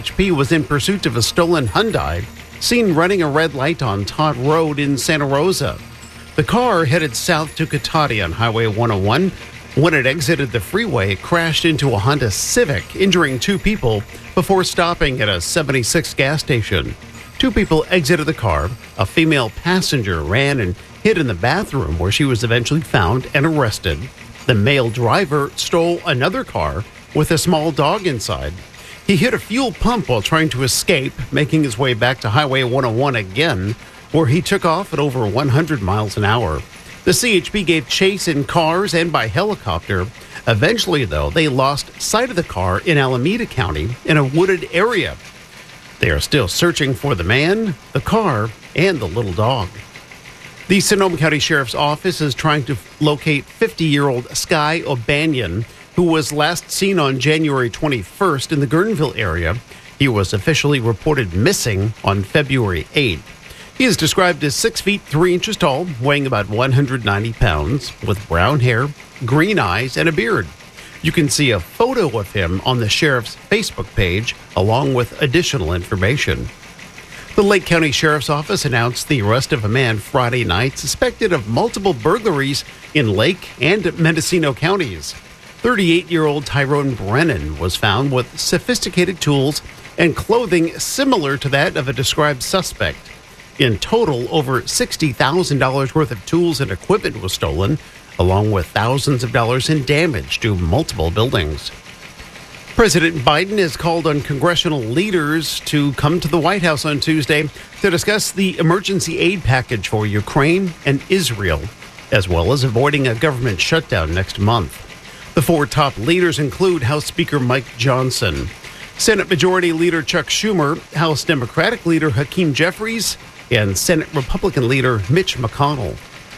CHP was in pursuit of a stolen Hyundai, seen running a red light on Todd Road in Santa Rosa. The car headed south to Cotati on Highway 101. When it exited the freeway, it crashed into a Honda Civic, injuring two people before stopping at a 76 gas station. Two people exited the car. A female passenger ran and hid in the bathroom, where she was eventually found and arrested. The male driver stole another car with a small dog inside. He hit a fuel pump while trying to escape, making his way back to Highway 101 again, where he took off at over 100 miles an hour. The CHP gave chase in cars and by helicopter. Eventually, though, they lost sight of the car in Alameda County in a wooded area. They are still searching for the man, the car, and the little dog. The Sonoma County Sheriff's Office is trying to locate 50-year-old Sky O'Banion, who was last seen on January 21st in the Guerneville area. He was officially reported missing on February 8th. He is described as 6 feet 3 inches tall, weighing about 190 pounds, with brown hair, green eyes, and a beard. You can see a photo of him on the sheriff's Facebook page, along with additional information. The Lake County Sheriff's Office announced the arrest of a man Friday night suspected of multiple burglaries in Lake and Mendocino counties. 38-year-old Tyrone Brennan was found with sophisticated tools and clothing similar to that of a described suspect. In total, over $60,000 worth of tools and equipment was stolen, along with thousands of dollars in damage to multiple buildings. President Biden has called on congressional leaders to come to the White House on Tuesday to discuss the emergency aid package for Ukraine and Israel, as well as avoiding a government shutdown next month. The four top leaders include House Speaker Mike Johnson, Senate Majority Leader Chuck Schumer, House Democratic Leader Hakeem Jeffries, and Senate Republican Leader Mitch McConnell.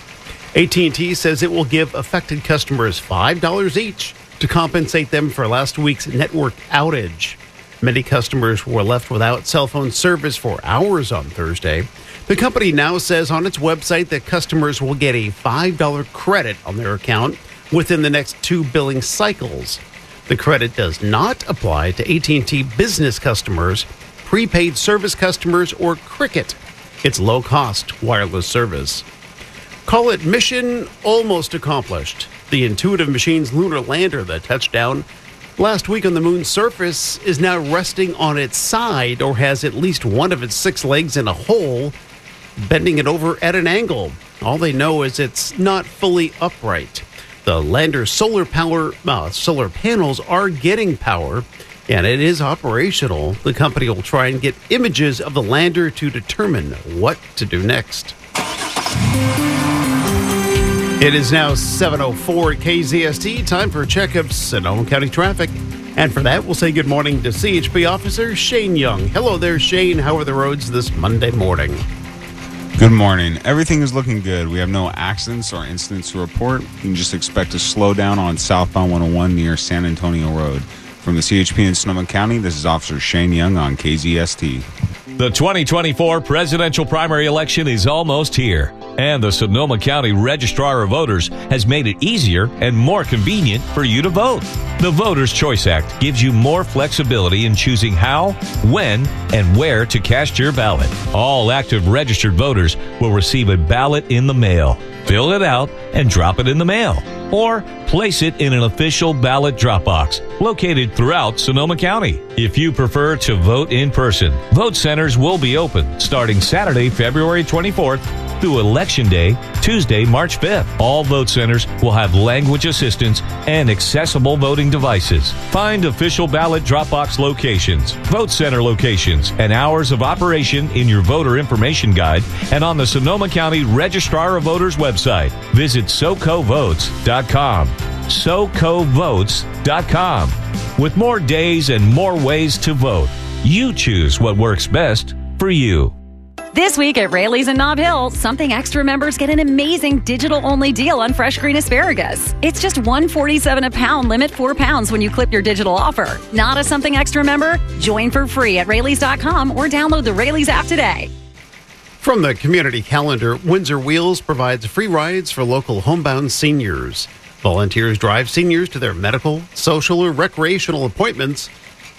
AT&T says it will give affected customers $5 each to compensate them for last week's network outage. Many customers were left without cell phone service for hours on Thursday. The company now says on its website that customers will get a $5 credit on their account within the next 2 billing cycles. The credit does not apply to AT&T business customers, prepaid service customers, or Cricket, its low-cost wireless service. Call it mission almost accomplished. The Intuitive Machines lunar lander that touched down last week on the moon's surface is now resting on its side, or has at least one of its 6 legs in a hole, bending it over at an angle. All they know is it's not fully upright. The lander's solar panels are getting power, and it is operational. The company will try and get images of the lander to determine what to do next. It is now 7:04 at KZST. Time for a check of Sonoma County traffic. And for that, we'll say good morning to CHP Officer Shane Young. Hello there, Shane. How are the roads this Monday morning? Good morning. Everything is looking good. We have no accidents or incidents to report. You can just expect a slowdown on southbound 101 near San Antonio Road. From the CHP in Sonoma County, this is Officer Shane Young on KZST. The 2024 presidential primary election is almost here, and the Sonoma County Registrar of Voters has made it easier and more convenient for you to vote. The Voters' Choice Act gives you more flexibility in choosing how, when, and where to cast your ballot. All active registered voters will receive a ballot in the mail. Fill it out and drop it in the mail, or place it in an official ballot drop box located throughout Sonoma County. If you prefer to vote in person, vote centers will be open starting Saturday, February 24th through Election Day, Tuesday, March 5th. All vote centers will have language assistance and accessible voting devices. Find official ballot drop box locations, vote center locations, and hours of operation in your voter information guide and on the Sonoma County Registrar of Voters website. Visit SoCoVotes.com. SoCoVotes.com. With more days and more ways to vote, you choose what works best for you. This week at Raley's in Nob Hill, Something Extra members get an amazing digital-only deal on fresh green asparagus. It's just $1.47 a pound, limit 4 pounds when you clip your digital offer. Not a Something Extra member? Join for free at Raley's.com or download the Raley's app today. From the community calendar, Windsor Wheels provides free rides for local homebound seniors. Volunteers drive seniors to their medical, social, or recreational appointments.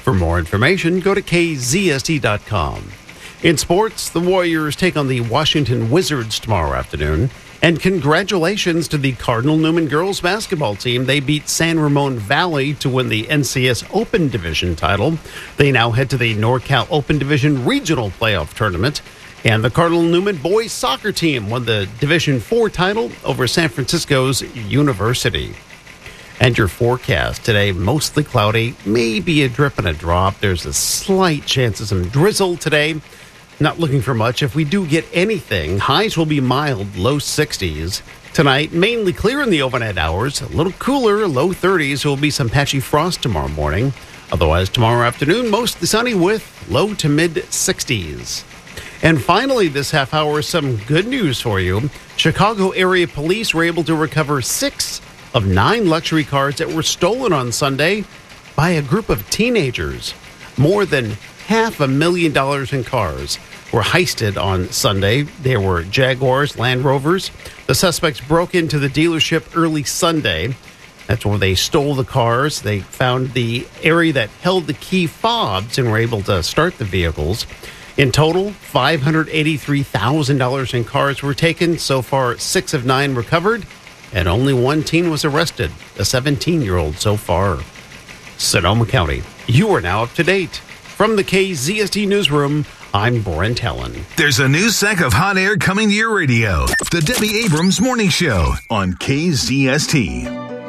For more information, go to kzst.com. In sports, the Warriors take on the Washington Wizards tomorrow afternoon. And congratulations to the Cardinal Newman girls basketball team. They beat San Ramon Valley to win the NCS Open Division title. They now head to the NorCal Open Division Regional Playoff Tournament. And the Cardinal Newman boys soccer team won the Division IV title over San Francisco's University. And your forecast today, mostly cloudy, maybe a drip and a drop. There's a slight chance of some drizzle today. Not looking for much. If we do get anything, highs will be mild, low 60s. Tonight, mainly clear in the overnight hours. A little cooler, low 30s. There will be some patchy frost tomorrow morning. Otherwise, tomorrow afternoon, mostly sunny with low to mid 60s. And finally, this half hour, some good news for you. Chicago area police were able to recover 6 of 9 luxury cars that were stolen on Sunday by a group of teenagers. More than $500,000 in cars were heisted on Sunday. There were Jaguars, Land Rovers. The suspects broke into the dealership early Sunday. That's where they stole the cars. They found the area that held the key fobs and were able to start the vehicles. In total, $583,000 in cars were taken. So far, 6 of 9 recovered, and only 1 teen was arrested, a 17-year-old so far. Sonoma County, you are now up to date. From the KZST Newsroom, I'm Brent Helen. There's a new sec of hot air coming to your radio. The Debbie Abrams Morning Show on KZST.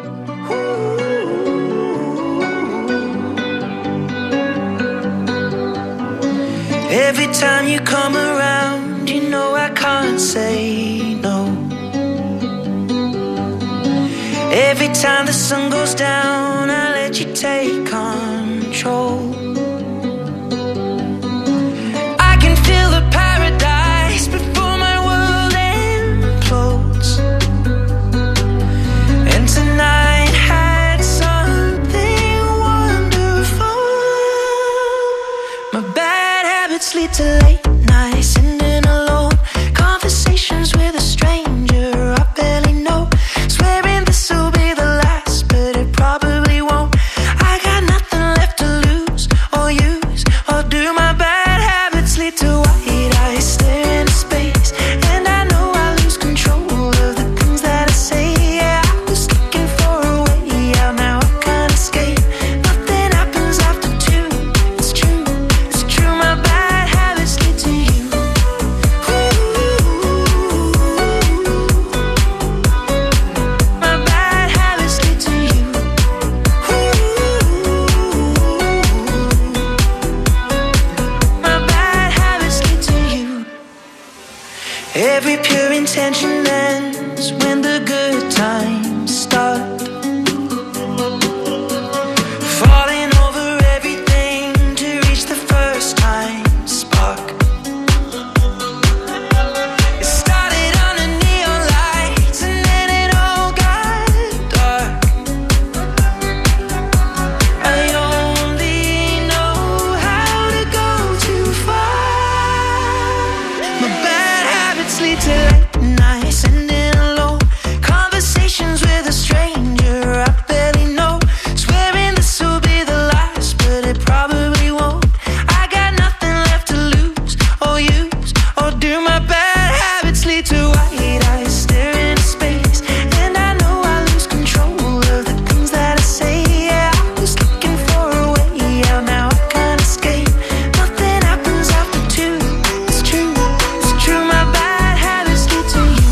Every time you come around, you know I can't say no. Every time the sun goes down, I let you take control. Feel the paradise before my world implodes. And tonight had something wonderful. My bad habits lead to late nights, sitting alone. Conversations with a stranger I barely know. Swearing this will be the last, but it probably won't. I got nothing left to lose or use or do. My bad habits lead to white eyes stare into space, and I know I lose control of the things that I say. Yeah, I was looking for a way out, now I can't escape. Nothing happens after 2. It's true, it's true. My bad habits lead to you. My bad habits lead to you. My bad habits lead to you. Every pure intention ends when the good times start. Falling over everything to reach the first time spark. It started under neon lights and then it all got dark. I only know how to go too far. My bad habits lead to late nights, sitting alone. Conversations with a stranger I barely know. Swearing this will be the last, but it probably won't. I got nothing left to lose or use or do. My bad habits lead to white eyes stare into space, and I know I lose control of the things that I say. Yeah, I was looking for a way out, now I can't escape. Nothing happens after 2. It's true, it's true. My bad habits lead to you.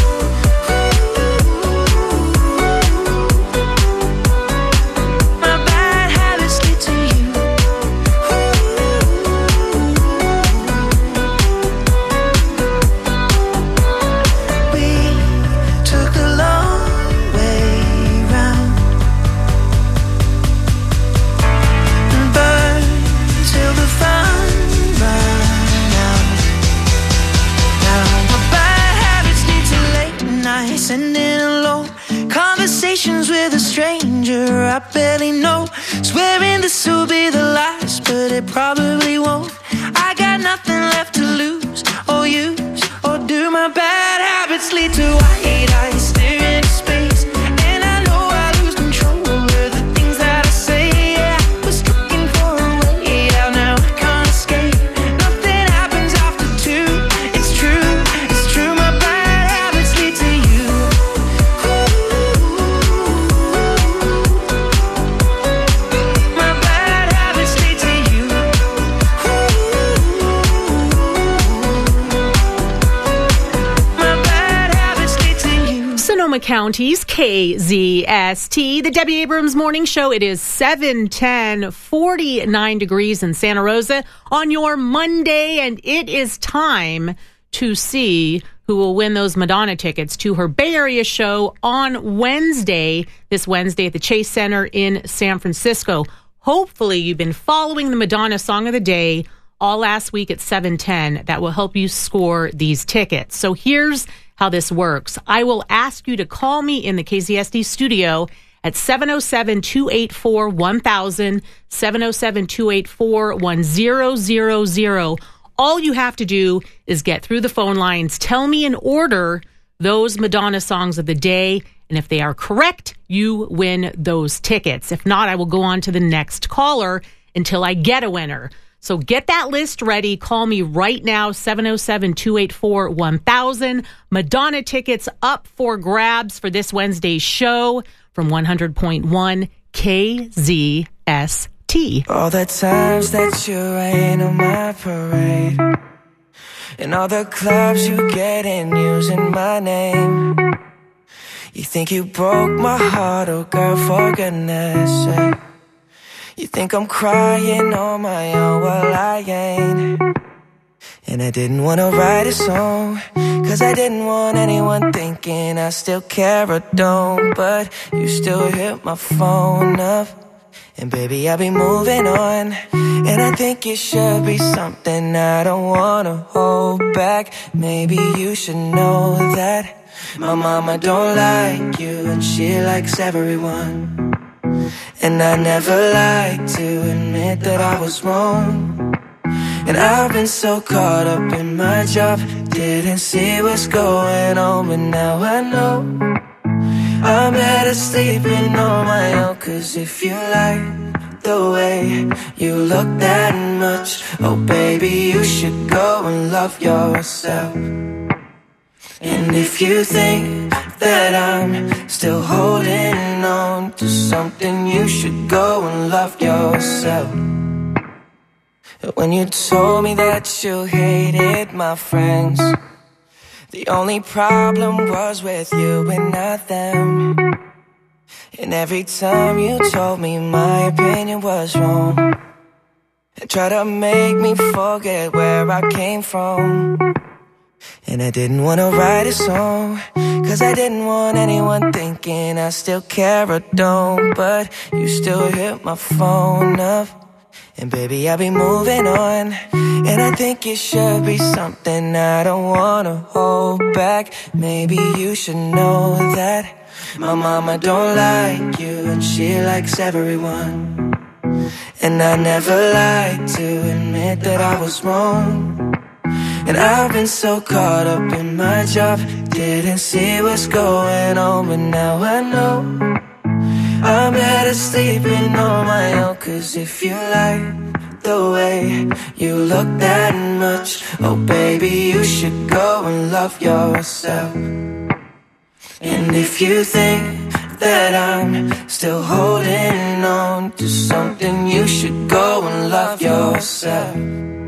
My bad habits lead to you. We took the long way round and burned till the fun ran out. Now my bad habits lead to late nights, sitting alone. Conversations with a stranger I barely know. Swearing this will be the last, but it probably won't. I got nothing left to lose or use or do. My bad habits lead to white eyes stare into space, and I know I lose control of the things that I say. Yeah, I was looking for a Sonoma County's KZST, the Debbie Abrams Morning Show. It is 7:10, 49 degrees in Santa Rosa on your Monday, and it is time to see who will win those Madonna tickets to her Bay Area show on Wednesday, this Wednesday at the Chase Center in San Francisco. Hopefully you've been following the Madonna Song of the Day all last week at 7:10. That will help you score these tickets. So here's how this works. I will ask you to call me in the KZSD studio at 707-284-1000, 707-284-1000. All you have to do is get through the phone lines, tell me in order those Madonna songs of the day, and if they are correct, you win those tickets. If not, I will go on to the next caller until I get a winner. So get that list ready. Call me right now, 707-284-1000. Madonna tickets up for grabs for this Wednesday's show from 100.1 KZST. All the times that you rain on my parade, and all the clubs you get in using my name. You think you broke my heart, oh girl, for goodness sake. You think I'm crying on my own, well I ain't. And I didn't want to write a song, cause I didn't want anyone thinking I still care or don't. But you still hit my phone up, and baby I'll be moving on. And I think it should be something I don't want to hold back. Maybe you should know that my mama don't like you, and she likes everyone. And I never like to admit that I was wrong. And I've been so caught up in my job, didn't see what's going on. But now I know I'm better sleeping on my own. Cause if you like the way you look that much, oh baby, you should go and love yourself. And if you think that I'm still holding on to something, you should go and love yourself. When you told me that you hated my friends, the only problem was with you and not them. And every time you told me my opinion was wrong, and tried to make me forget where I came from. And I didn't want to write a song, cause I didn't want anyone thinking I still care or don't. But you still hit my phone up, and baby I'll be moving on. And I think it should be something I don't want to hold back. Maybe you should know that my mama don't like you, and she likes everyone. And I never like to admit that I was wrong. And I've been so caught up in my job, didn't see what's going on. But now I know I'm better sleeping on my own. Cause if you like the way you look that much, oh baby, you should go and love yourself. And if you think that I'm still holding on to something, you should go and love yourself.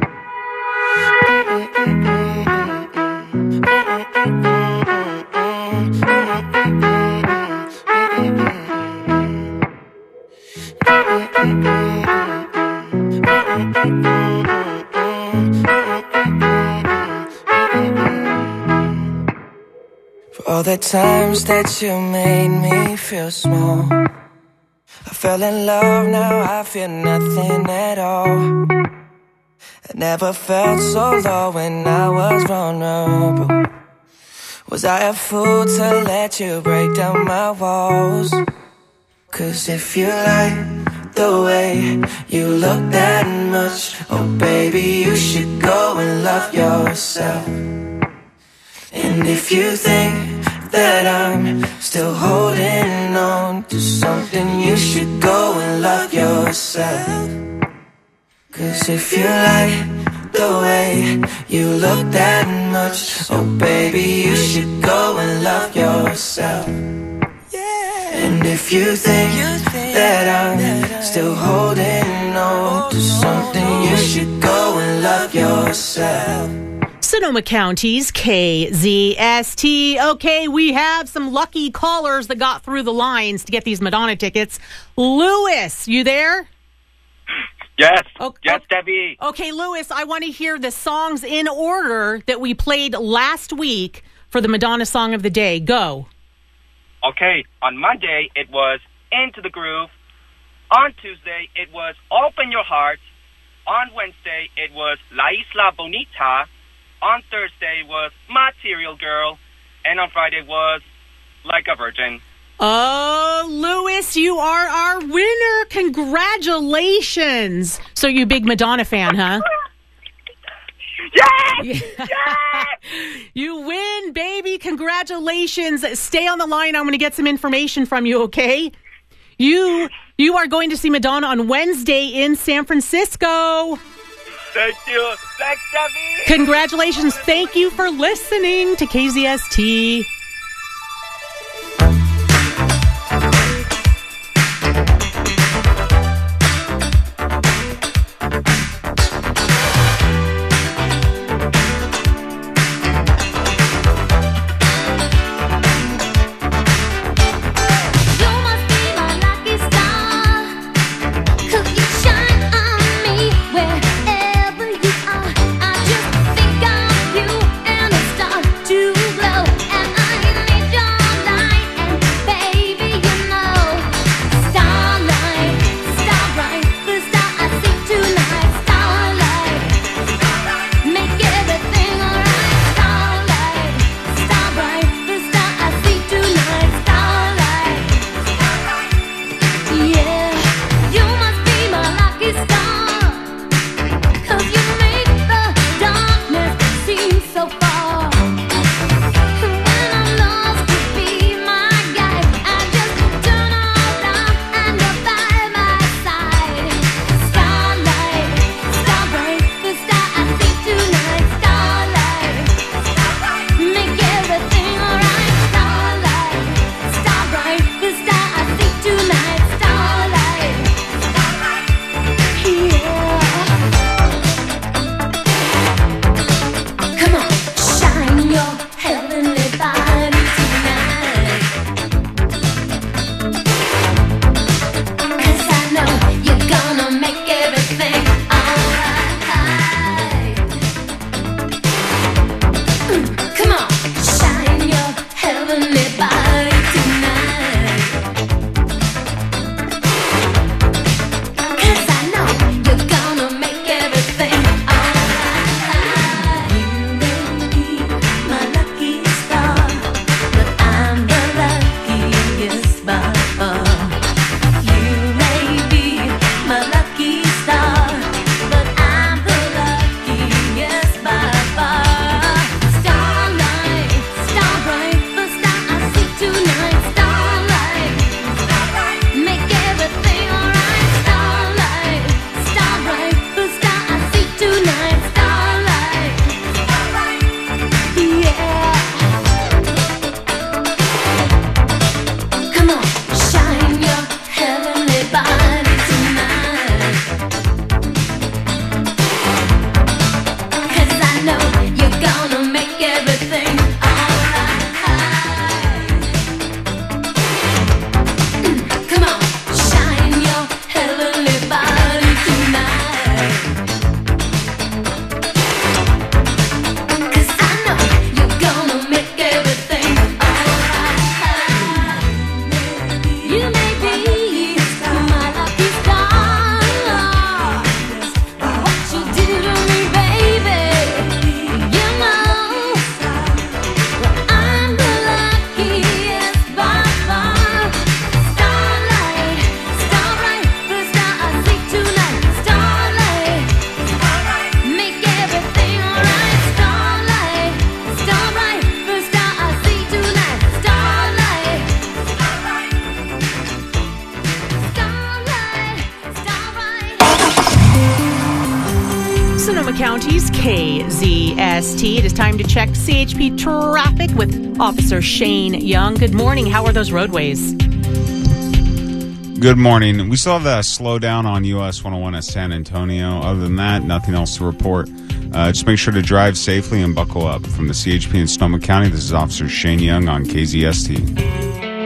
For all the times that you made me feel small, I fell in love, now I feel nothing at all. I never felt so low when I was vulnerable. Was I a fool to let you break down my walls? Cause if you like the way you look that much, oh baby, you should go and love yourself. And if you think that I'm still holding on to something, you should go and love yourself. Cause if you like the way you look that much, oh baby, you should go and love yourself. And if you think that I'm still holding on to something, you should go and love yourself. Sonoma County's KZST. Okay, we have some lucky callers that got through the lines to get these Madonna tickets. Lewis, you there? Yes. Yes, Debbie. Okay, Lewis, I want to hear the songs in order that we played last week for the Madonna Song of the Day. Go. Okay, on Monday, it was Into the Groove. On Tuesday, it was Open Your Heart. On Wednesday, it was La Isla Bonita. On Thursday was Material Girl. And on Friday was Like a Virgin. Oh, Lewis, you are our winner. Congratulations. So you big Madonna fan, huh? Yes! Yes! You win, baby. Congratulations. Stay on the line. I'm going to get some information from you, okay? You are going to see Madonna on Wednesday in San Francisco. Thank you. Thanks, Debbie. Congratulations. Thank you for listening to KZST. Sonoma County's KZST. It is time to check CHP traffic with Officer Shane Young. Good morning. How are those roadways? Good morning. We still have that slowdown on US 101 at San Antonio. Other than that, nothing else to report. Just make sure to drive safely and buckle up. From the CHP in Sonoma County, this is Officer Shane Young on KZST.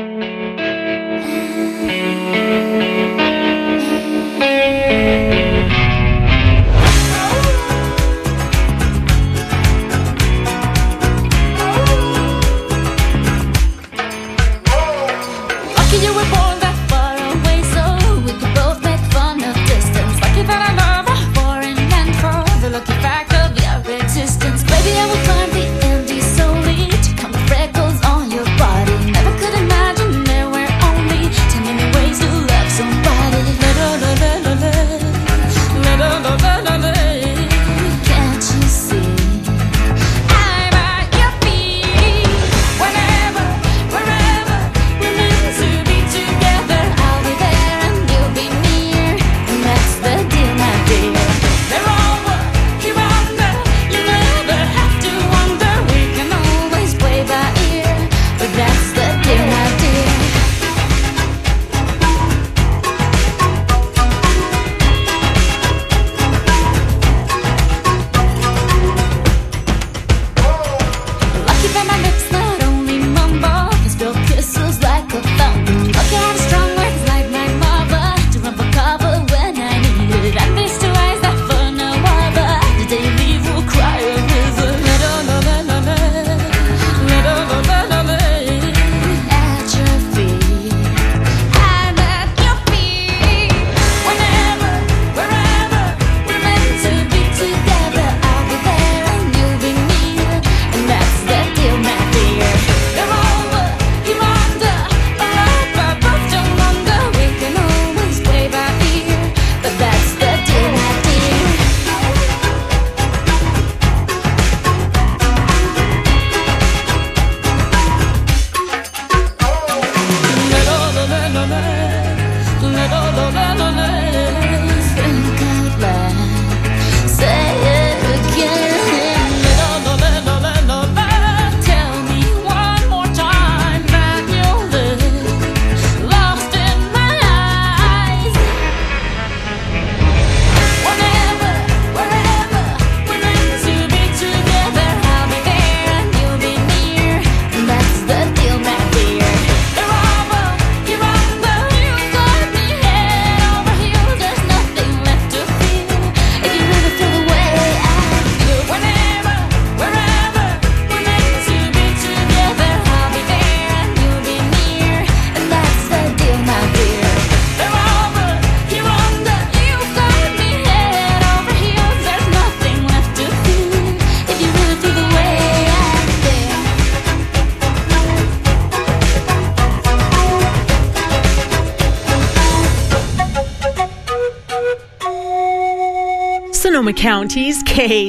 Sonoma County's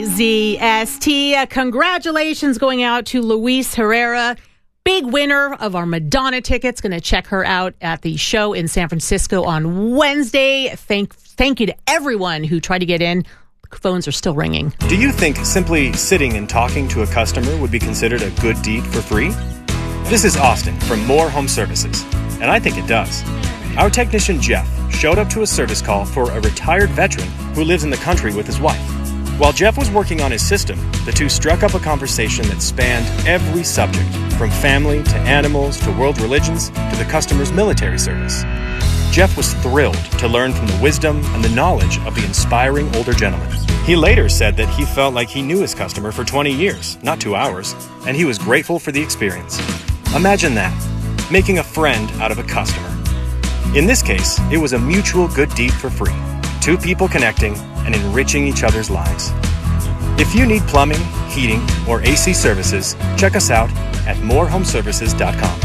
KZST. Congratulations going out to Luis Herrera, big winner of our Madonna tickets. Going to check her out at the show in San Francisco on Wednesday. Thank you to everyone who tried to get in. Phones are still ringing. Do you think simply sitting and talking to a customer would be considered a good deed for free? This is Austin from More Home Services, and I think it does. Our technician Jeff showed up to a service call for a retired veteran who lives in the country with his wife. While Jeff was working on his system, the two struck up a conversation that spanned every subject, from family to animals to world religions to the customer's military service. Jeff was thrilled to learn from the wisdom and the knowledge of the inspiring older gentleman. He later said that he felt like he knew his customer for 20 years, not 2 hours, and he was grateful for the experience. Imagine that, making a friend out of a customer. In this case, it was a mutual good deed for free. Two people connecting and enriching each other's lives. If you need plumbing, heating, or AC services, check us out at morehomeservices.com.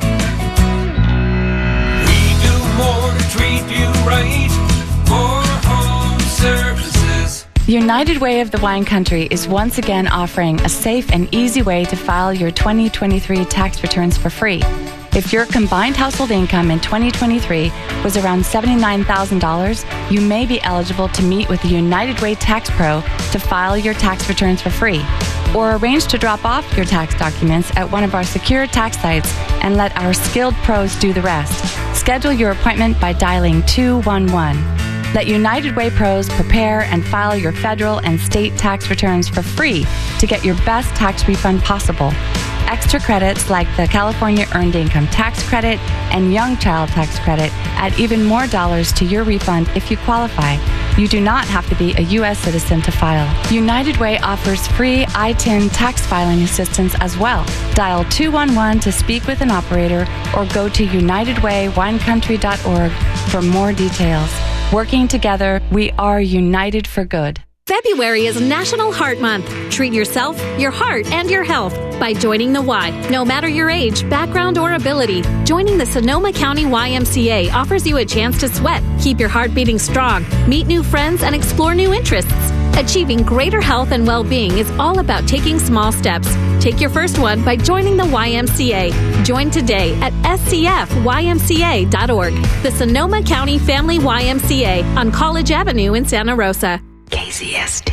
We do more to treat you right. More Home Services. United Way of the Wine Country is once again offering a safe and easy way to file your 2023 tax returns for free. If your combined household income in 2023 was around $79,000, you may be eligible to meet with the United Way Tax Pro to file your tax returns for free, or arrange to drop off your tax documents at one of our secure tax sites and let our skilled pros do the rest. Schedule your appointment by dialing 211. Let United Way pros prepare and file your federal and state tax returns for free to get your best tax refund possible. Extra credits like the California Earned Income Tax Credit and Young Child Tax Credit add even more dollars to your refund if you qualify. You do not have to be a U.S. citizen to file. United Way offers free ITIN tax filing assistance as well. Dial 211 to speak with an operator or go to unitedwaywinecountry.org for more details. Working together, we are united for good. February is National Heart Month. Treat yourself, your heart, and your health by joining the Y. No matter your age, background, or ability, joining the Sonoma County YMCA offers you a chance to sweat, keep your heart beating strong, meet new friends, and explore new interests. Achieving greater health and well-being is all about taking small steps. Take your first one by joining the YMCA. Join today at scfymca.org. The Sonoma County Family YMCA on College Avenue in Santa Rosa. KZST.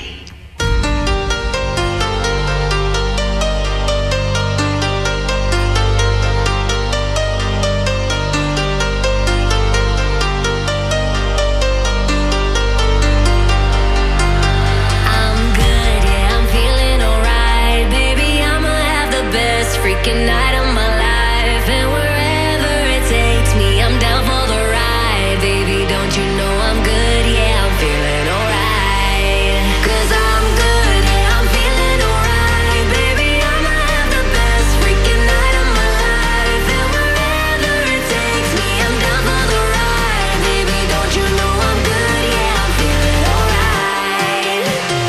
Freaking night of my life, and wherever it takes me, I'm down for the ride. Baby, don't you know I'm good? Yeah, I'm feeling alright. 'Cause I'm good, yeah, I'm feeling alright. Baby, I'ma have the best freaking night of my life, and wherever it takes me, I'm down for the ride. Baby, don't you know I'm good? Yeah, I'm feeling alright.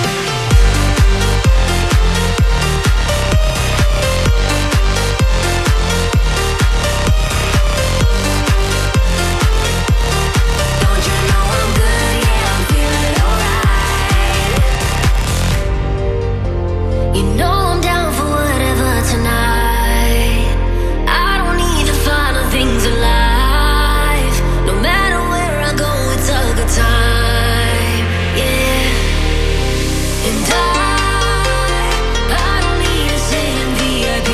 You know I'm down for whatever tonight. I don't need the final things in life. No matter where I go, it's a good time. Yeah. And I don't need to sit in VIP.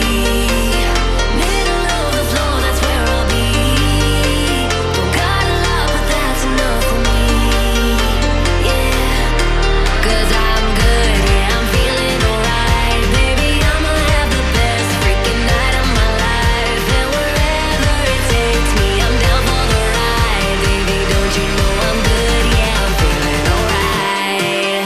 Middle of the floor, that's where I'll be. Don't got a lot, but that's enough for me. Yeah. 'Cause I'm good, yeah, I'm feeling alright. Baby, I'ma have the best freaking night of my life. And wherever it takes me, I'm down for the ride. Baby, don't you know I'm good? Yeah, I'm feeling alright.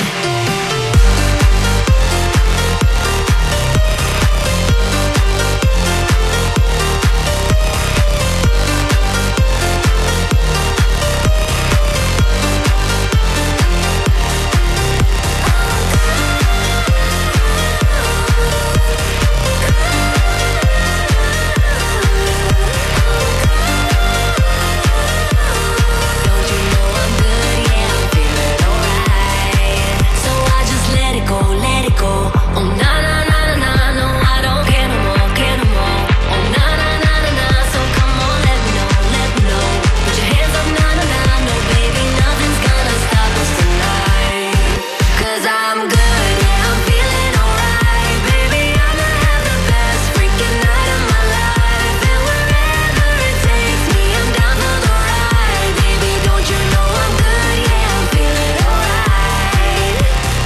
Don't you know I'm good? Yeah, I'm feeling alright. So I just let it go, let it go. Oh na na na na na, no I don't care no more, care no more. Oh na na na na na, so come on, let me know, let me know. Put your hands up, na na na, no baby, nothing's gonna stop us tonight. 'Cause I'm good, yeah, I'm feeling alright. Baby, I'ma have the best freaking night of my life. And wherever it takes me, I'm down for the ride. Baby, don't you know I'm good? Yeah, I'm feeling alright.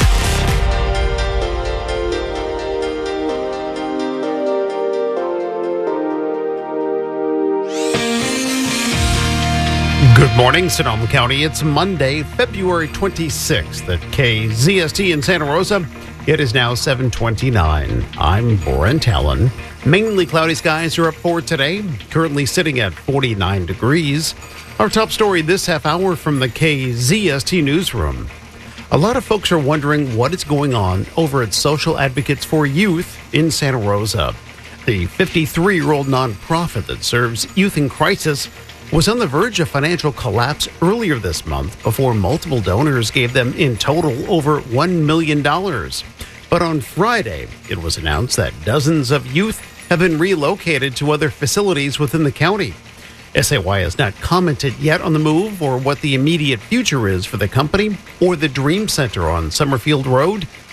Good morning, Sonoma County. It's Monday, February 26th at KZST in Santa Rosa. It is now 7:29. I'm Brent Allen. Mainly cloudy skies are up for today, currently sitting at 49 degrees. Our top story this half hour from the KZST newsroom. A lot of folks are wondering what is going on over at Social Advocates for Youth in Santa Rosa. The 53-year-old nonprofit that serves youth in crisis was on the verge of financial collapse earlier this month before multiple donors gave them in total over $1 million. But on Friday, it was announced that dozens of youth have been relocated to other facilities within the county. SAY has not commented yet on the move or what the immediate future is for the company or the Dream Center on Summerfield Road